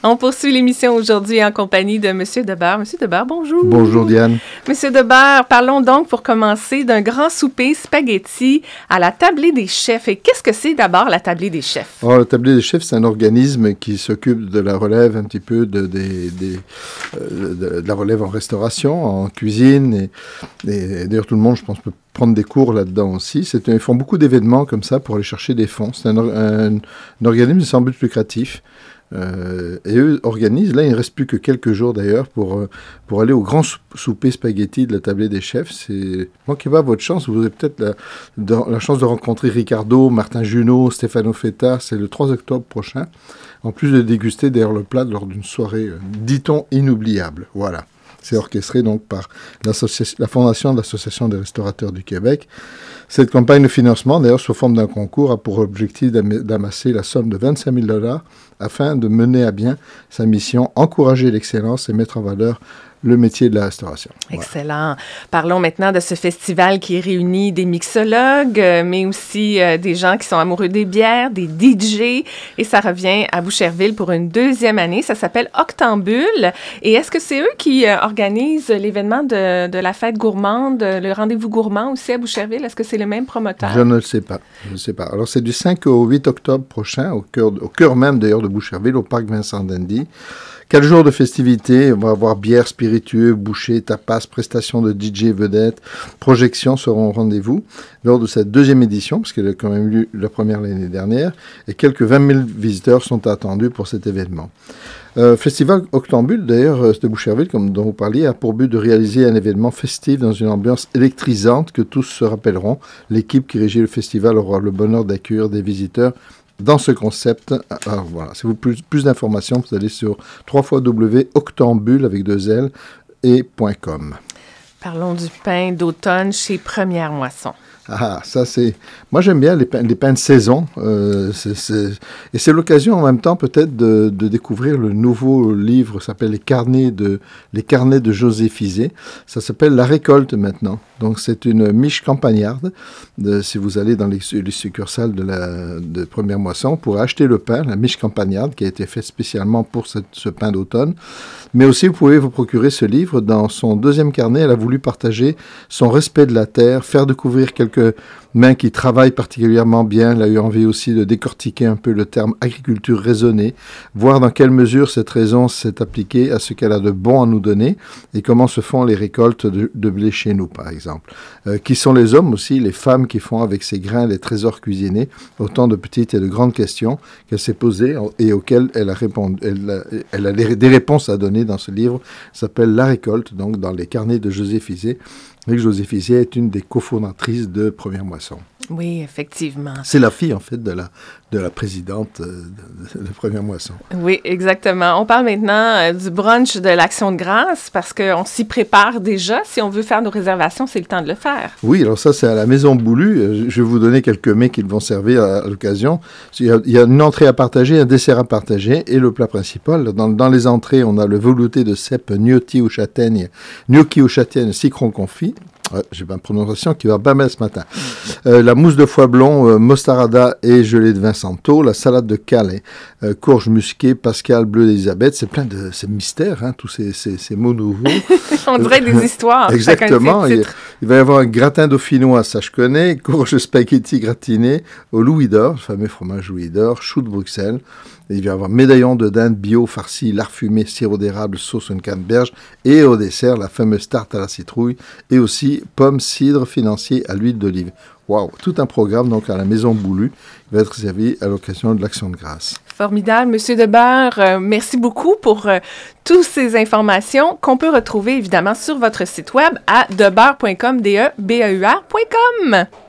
On poursuit l'émission aujourd'hui en compagnie de M. Debord. M. Debord, bonjour. Bonjour, Diane. M. Debord, parlons donc pour commencer d'un grand souper spaghetti à la tablée des chefs. Et qu'est-ce que c'est d'abord la tablée des chefs? Alors, la tablée des chefs, c'est un organisme qui s'occupe de la relève un petit peu de la relève en restauration, en cuisine. Et d'ailleurs, tout le monde, je pense, peut prendre des cours là-dedans aussi. Ils font beaucoup d'événements comme ça pour aller chercher des fonds. C'est un organisme sans but lucratif. Et eux organisent, là il ne reste plus que quelques jours d'ailleurs pour aller au grand souper spaghetti de la tablée des chefs. C'est moi qui vais à votre chance, vous aurez peut-être la chance de rencontrer Ricardo, Martin Junot, Stefano Feta, c'est le 3 octobre prochain, en plus de déguster d'ailleurs le plat lors d'une soirée, dit-on, inoubliable. Voilà. C'est orchestré donc par la Fondation de l'Association des restaurateurs du Québec. Cette campagne de financement, d'ailleurs, sous forme d'un concours, a pour objectif d'amasser la somme de 25 000 $ afin de mener à bien sa mission, encourager l'excellence et mettre en valeur le métier de la restauration. Excellent. Voilà. Parlons maintenant de ce festival qui réunit des mixologues, mais aussi des gens qui sont amoureux des bières, des DJ, et ça revient à Boucherville pour une deuxième année. Ça s'appelle Octambule. Et est-ce que c'est eux qui organisent l'événement de la fête gourmande, le rendez-vous gourmand aussi à Boucherville? Est-ce que c'est le même promoteur? Je ne le sais pas. Je ne sais pas. Alors, c'est du 5 au 8 octobre prochain, au cœur même d'ailleurs de Boucherville, au parc Vincent Dandy. 4 jours de festivités, on va avoir bière, spiritueux, bouchées, tapas, prestations de DJ vedettes, projections seront au rendez-vous lors de cette deuxième édition, parce qu'elle a quand même eu la première l'année dernière, et quelques 20 000 visiteurs sont attendus pour cet événement. Festival Octambule, d'ailleurs, de Boucherville, comme dont vous parliez, a pour but de réaliser un événement festif dans une ambiance électrisante que tous se rappelleront. L'équipe qui régit le festival aura le bonheur d'accueillir des visiteurs dans ce concept. Alors voilà, si vous voulez plus d'informations, vous allez sur www.octambule avec 2 L et .com. Parlons du pain d'automne chez Première Moisson. Ah, ça c'est... Moi j'aime bien les pains de saison. Et c'est l'occasion en même temps peut-être de découvrir le nouveau livre, ça s'appelle Les carnets de José Fizet. Ça s'appelle La récolte maintenant. Donc c'est une miche campagnarde. Si vous allez dans les succursales de Première Moisson, vous pourrez acheter le pain, la miche campagnarde, qui a été faite spécialement pour ce pain d'automne. Mais aussi vous pouvez vous procurer ce livre. Dans son deuxième carnet, elle a voulu partager son respect de la terre, faire découvrir quelques mains qui travaillent particulièrement bien. Elle a eu envie aussi de décortiquer un peu le terme agriculture raisonnée, voir dans quelle mesure cette raison s'est appliquée à ce qu'elle a de bon à nous donner et comment se font les récoltes de blé chez nous, par exemple. Qui sont les hommes aussi, les femmes qui font avec ces grains les trésors cuisinés, autant de petites et de grandes questions qu'elle s'est posées et auxquelles elle a répondu. Elle a des réponses à donner dans ce livre. Ça s'appelle La récolte, donc dans les carnets de José Fizet. Et José Fizet est une des cofondatrices de Première Moisson. Oui, effectivement. C'est la fille, en fait, de la présidente de Première Moisson. Oui, exactement. On parle maintenant du brunch de l'Action de grâce parce qu'on s'y prépare déjà. Si on veut faire nos réservations, c'est le temps de le faire. Oui, alors ça, c'est à la Maison Boulue. Je vais vous donner quelques mets qui vont servir à l'occasion. Il y a une entrée à partager, un dessert à partager et le plat principal. Dans les entrées, on a le velouté de cèpe gnocchi aux châtaignes, citron confit. Ouais, j'ai ma prononciation qui va pas mal ce matin. La mousse de foie blond, mostarada et gelée de Vincenteau, la salade de Calais, courge musquée, Pascal, bleu d'Élisabeth. C'est plein de mystères, hein, tous ces mots nouveaux. On dirait des histoires. Exactement. Il va y avoir un gratin dauphinois, ça je connais, courge spaghetti gratiné au Louis d'Or, le fameux fromage Louis d'Or, chou de Bruxelles. Et il va y avoir médaillon de dinde bio farci, lard fumé, sirop d'érable, sauce une canneberge et au dessert, la fameuse tarte à la citrouille et aussi pommes, cidre, financier à l'huile d'olive. Waouh, tout un programme donc à la Maison Boulue qui va être servi à l'occasion de l'Action de grâce. Formidable. Monsieur Debord, merci beaucoup pour toutes ces informations qu'on peut retrouver évidemment sur votre site web à debeur.com, debeur.com.